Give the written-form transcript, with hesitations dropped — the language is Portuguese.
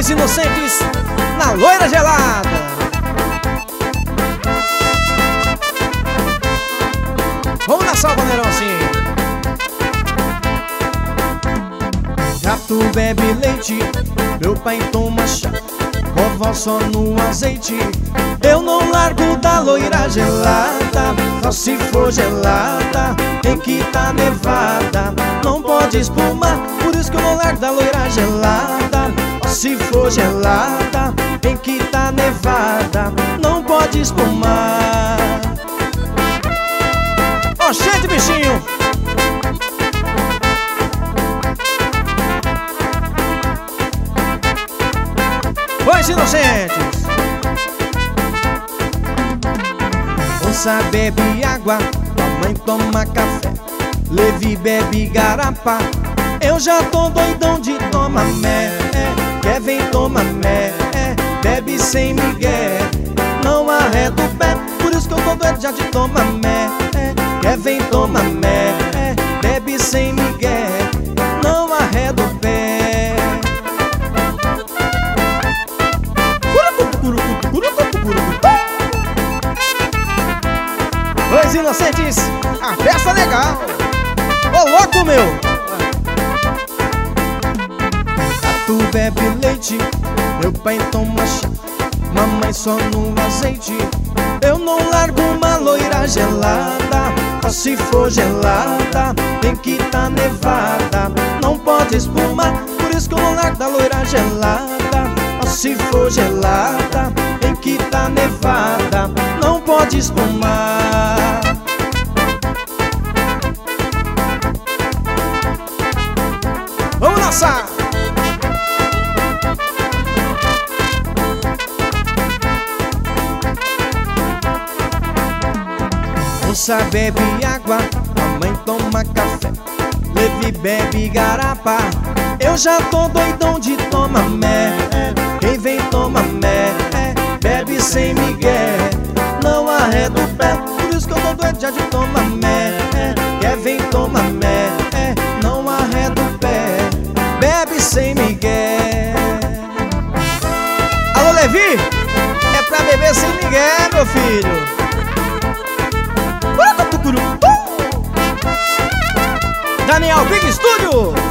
Dois inocentes na loira gelada. Vamos na salva, Nerão, assim. Gato bebe leite, meu pai toma chá, vovó só no azeite. Eu não largo da loira gelada, só se for gelada, tem que tá nevada, não pode espumar. Por isso que eu não largo da loira gelada, só se for gelada, tem que tá nevada, não pode espumar. Ó, cheio de bichinho. Dois inocentes. Onça bebe água, mamãe toma café, Levi bebe garapa, eu já tô doidão de tomar mé. Kevin toma mé, bebe sem migué, não arreda o pé. Por isso que eu tô doido já de tomar mé. Kevin toma mé, bebe sem migué, não arreda o pé. Dois inocentes, a festa legal. Ô louco, meu! Gato bebe leite, meu pai toma chá, mamãe só no azeite. Eu não largo uma loira gelada, só se for gelada, tem que tá nevada, não pode espumar. Por isso que eu não largo da loira gelada, só se for gelada, tem que tá nevada, não pode espumar. Vamos lançar! Onça bebe água, mamãe toma café, Levi bebe garapa, eu já tô doidão de tomar mé. Quem vem toma mé, bebe sem migué, não arreda o pé. Por isso que eu tô doido já de tomar mé. Kevin toma mé, não arreda o pé, bebe sem migué. Alô, Levi, é pra beber sem migué, meu filho. Daniel Big Studio.